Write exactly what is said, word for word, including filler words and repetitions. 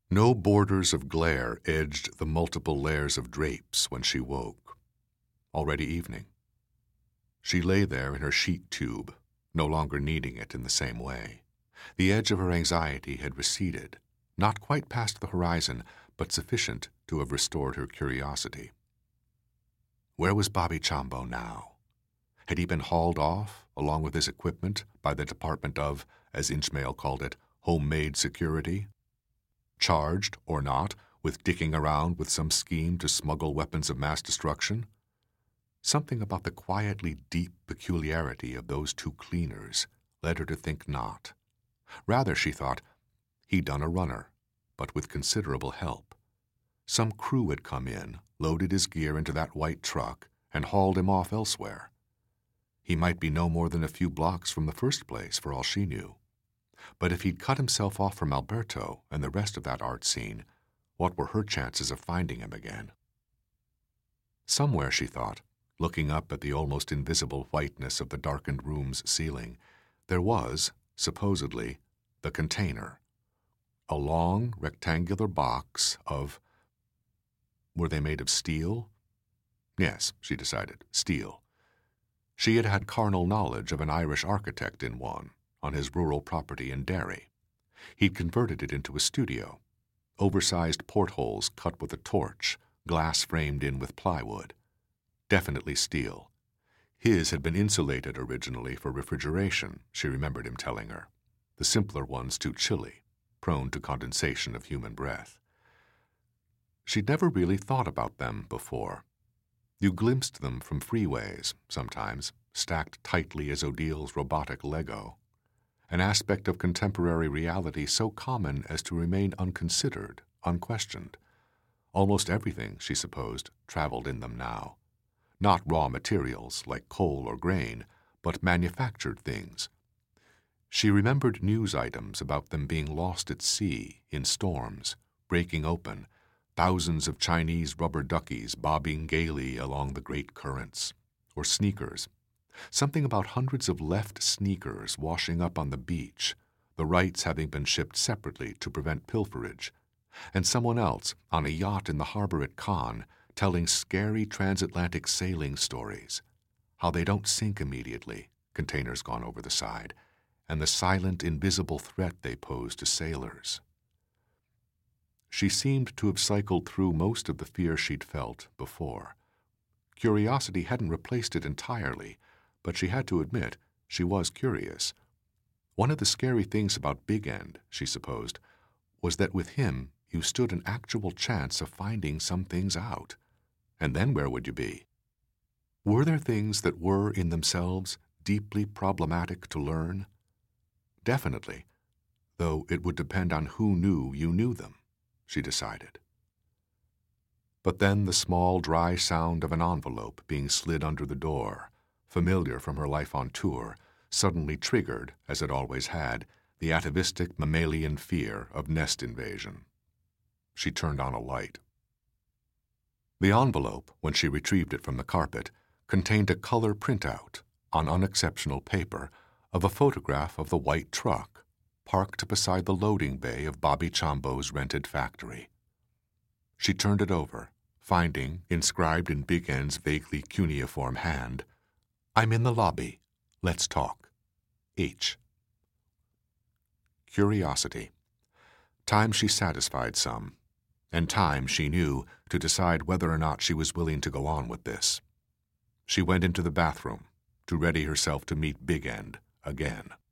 No borders of glare edged the multiple layers of drapes when she woke. Already evening. She lay there in her sheet tube, no longer needing it in the same way. The edge of her anxiety had receded, not quite past the horizon, but sufficient to have restored her curiosity. Where was Bobby Chambo now? Had he been hauled off, along with his equipment, by the Department of, as Inchmail called it, homemade security? Charged, or not, with dicking around with some scheme to smuggle weapons of mass destruction? Something about the quietly deep peculiarity of those two cleaners led her to think not. Rather, she thought, he'd done a runner, but with considerable help. Some crew had come in, loaded his gear into that white truck, and hauled him off elsewhere. He might be no more than a few blocks from the first place, for all she knew. But if he'd cut himself off from Alberto and the rest of that art scene, what were her chances of finding him again? Somewhere, she thought, looking up at the almost invisible whiteness of the darkened room's ceiling, there was, supposedly, the container. A long, rectangular box of... Were they made of steel? Yes, she decided, steel. She had had carnal knowledge of an Irish architect in one, on his rural property in Derry. He'd converted it into a studio. Oversized portholes cut with a torch, glass framed in with plywood. Definitely steel. His had been insulated originally for refrigeration, she remembered him telling her. The simpler ones too chilly, prone to condensation of human breath. She'd never really thought about them before. You glimpsed them from freeways, sometimes, stacked tightly as Odil's robotic Lego. An aspect of contemporary reality so common as to remain unconsidered, unquestioned. Almost everything, she supposed, traveled in them now. Not raw materials like coal or grain, but manufactured things. She remembered news items about them being lost at sea, in storms, breaking open, thousands of Chinese rubber duckies bobbing gaily along the great currents, or sneakers. Something about hundreds of left sneakers washing up on the beach, the rights having been shipped separately to prevent pilferage, and someone else on a yacht in the harbor at Cannes telling scary transatlantic sailing stories, how they don't sink immediately, containers gone over the side, and the silent, invisible threat they pose to sailors. She seemed to have cycled through most of the fear she'd felt before. Curiosity hadn't replaced it entirely, but she had to admit she was curious. One of the scary things about Big End, she supposed, was that with him you stood an actual chance of finding some things out. And then where would you be? Were there things that were, in themselves, deeply problematic to learn? Definitely, though it would depend on who knew you knew them, she decided. But then the small, dry sound of an envelope being slid under the door, familiar from her life on tour, suddenly triggered, as it always had, the atavistic mammalian fear of nest invasion. She turned on a light. The envelope, when she retrieved it from the carpet, contained a color printout, on unexceptional paper, of a photograph of the white truck, parked beside the loading bay of Bobby Chambo's rented factory. She turned it over, finding, inscribed in Big End's vaguely cuneiform hand, "I'm in the lobby. Let's talk. H." Curiosity. Time she satisfied some, and time, she knew, to decide whether or not she was willing to go on with this. She went into the bathroom to ready herself to meet Big End again.